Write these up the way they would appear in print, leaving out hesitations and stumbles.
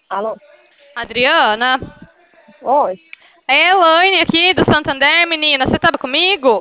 Alô? Adriana? Oi? É a Elaine aqui do Santander, menina. Você tava comigo?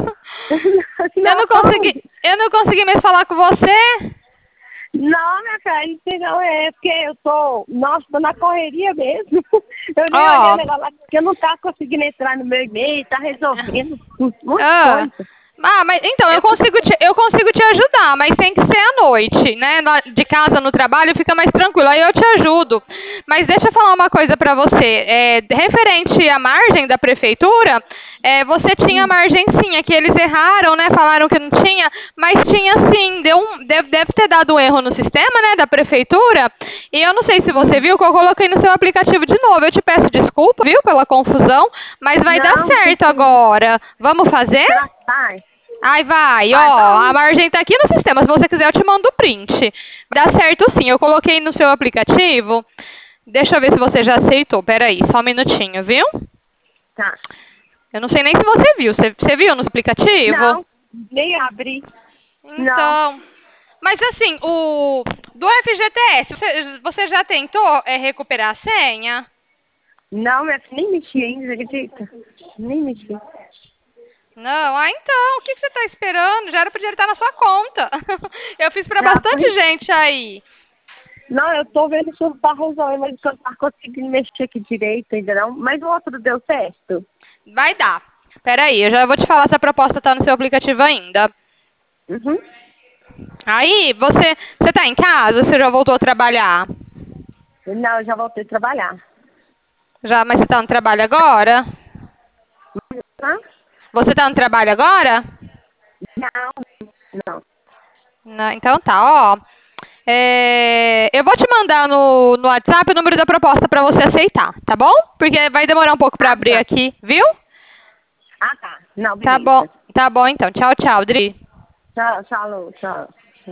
Eu não Não, consegui, eu não consegui mais falar com você. não, minha filha, não é porque eu nossa, tô na correria mesmo. Eu nem olhei o Ó. negócio lá, porque eu não tava conseguindo entrar no meu e-mail, tá resolvendo muita Ah. coisa. Mas então, eu Eu, consigo te ajudar, mas tem que ser à noite, né? De casa no trabalho fica mais tranquilo, aí eu te ajudo. Mas deixa eu falar uma coisa pra você. Referente à margem da prefeitura, você tinha margem sim, é que eles erraram, né? Falaram que não tinha, mas tinha sim. Deve ter dado um erro no sistema, né, da prefeitura. E eu não sei se você viu que eu coloquei no seu aplicativo de novo. Eu te peço desculpa, viu, pela confusão, mas vai dar não, certo preciso. agora. Vamos fazer? Será que vai? Ai, vai, Vai, ó, a vamos. margem tá aqui no sistema. Se você quiser, eu te mando o print. Dá certo sim, eu coloquei no seu aplicativo. Deixa eu ver se você já aceitou. Peraí, só um minutinho, viu? Tá. Eu não sei nem se você viu. Você viu no aplicativo? Não, nem abri. Não, Então. Mas assim, do FGTS, você já tentou recuperar a senha? não, minha filha, nem mexi ainda, acredita? Nem mexi. Não? Ah, então, o que você está esperando? Já era para ele estar na sua conta. Eu fiz para Já bastante foi. gente aí. Não, eu tô vendo se eu tá resolvendo, mas eu não tá conseguindo mexer aqui direito ainda não. Mas o outro deu certo? Vai dar. Peraí, eu já vou te falar se a proposta está no seu aplicativo ainda. Uhum. Aí, você tá em casa? Você já voltou a trabalhar? Não, eu já voltei a trabalhar. Já, mas você tá no trabalho agora? Hã? Você tá no trabalho agora? Não, não. Não, então tá, ó. Eu vou te mandar no WhatsApp o número da proposta para você aceitar, tá bom? Porque vai demorar um pouco para Ah, abrir tá. aqui, viu? Ah, tá. Não, beleza. Tá bom então. Tchau, tchau, Dri. Tchau, tchau, tchau.